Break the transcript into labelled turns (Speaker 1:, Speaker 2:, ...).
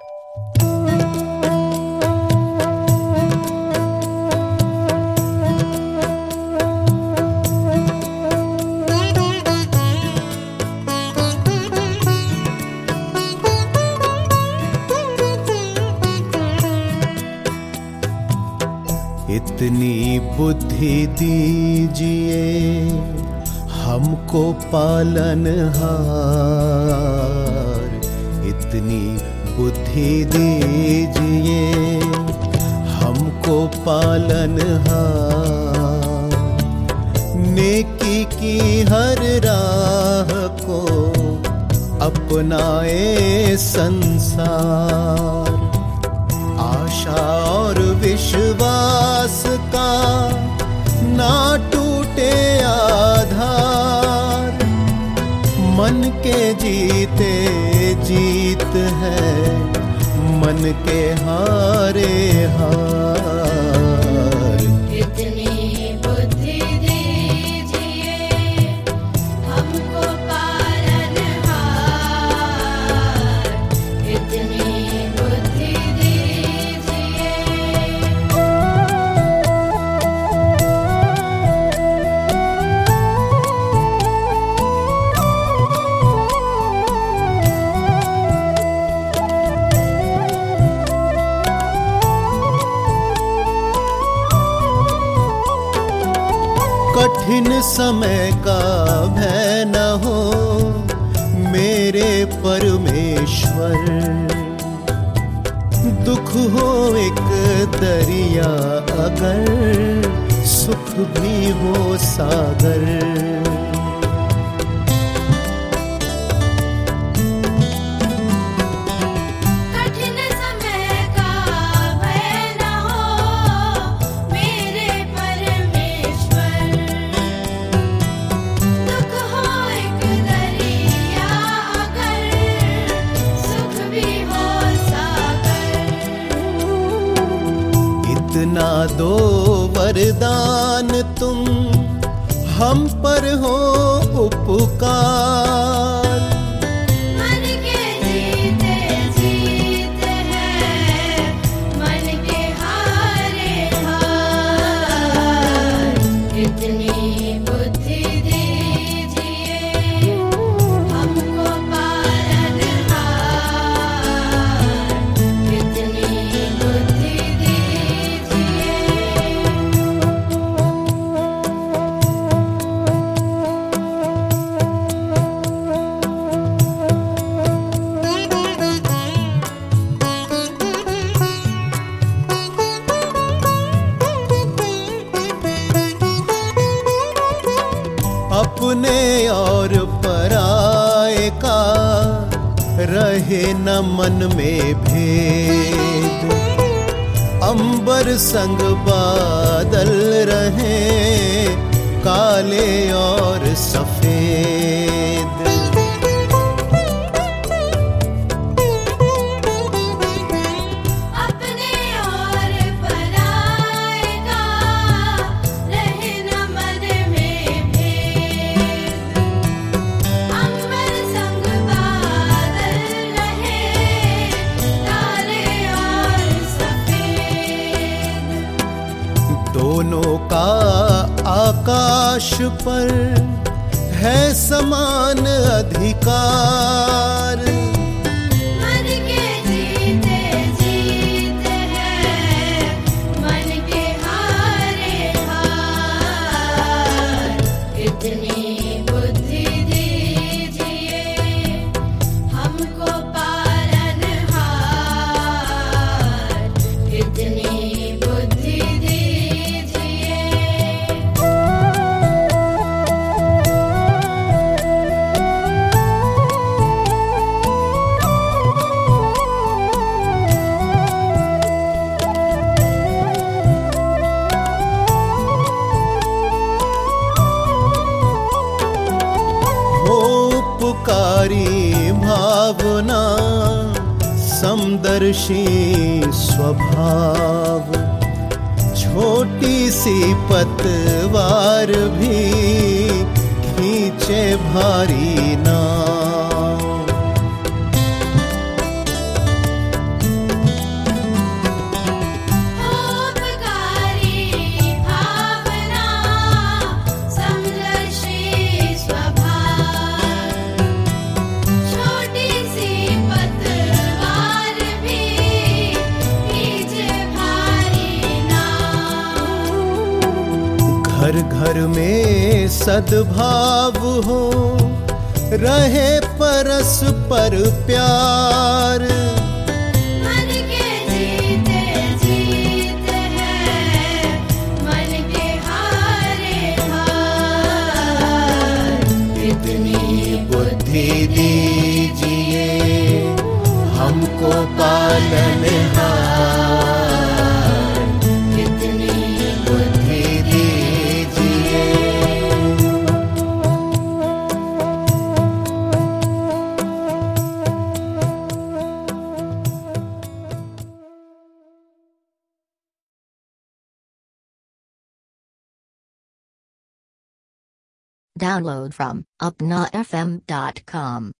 Speaker 1: इतनी बुद्धि दीजिए हमको पालनहार, इतनी बुद्धि दीजिए हमको पालनहार। नेकी की हर राह को अपनाए संसार, आशा और विश्वास का ना टूटे आधार। मन के जीते जीत है, मन के हारे हार।
Speaker 2: इतनी बुद्धि दीजिए हमको पालनहार, इतनी बुद्धि दीजिए।
Speaker 1: कठिन समय का भय न हो मेरे परमेश्वर, दुख हो एक दरिया अगर, सुख भी हो सागर।
Speaker 2: कठिन समय का भय न हो मेरे परमेश्वर, दुख हो एक दरिया अगर, सुख भी हो सागर।
Speaker 1: इतना दो वरदान तुम हम पर हो उपकार।
Speaker 2: मन के जीते जीत है, मन के हारे हार। इतनी बुद्धि दीजिए हमको पालनहार, इतनी बुद्धि दीजिए।
Speaker 1: अपने और पराए का रहे न मन में भेद, अंबर संग बादल रहे काले और सफेद।
Speaker 2: अपने और पराए का रहे न मन में भेद, अंबर संग बादल रहे काले और सफेद।
Speaker 1: दोनों का आकाश पर है समान अधिकार।
Speaker 2: मन के जीते जीत है, मन के हारे हार। इतनी बुद्धि दीजिए हमको पालनहार, इतनी बुद्धि दीजिए।
Speaker 1: उपकारी भावना समदर्शी स्वभाव, छोटी सी पतवार भी खींचे भारी नाव। घर घर में सद्भाव हो, रहे परस्पर प्यार।
Speaker 2: मन के जीते जीत है, मन के हारे हार।
Speaker 1: इतनी बुद्धि दीजिए हमको पालनहार, इतनी बुद्धि दीजिए।
Speaker 3: Download from upnafm.com.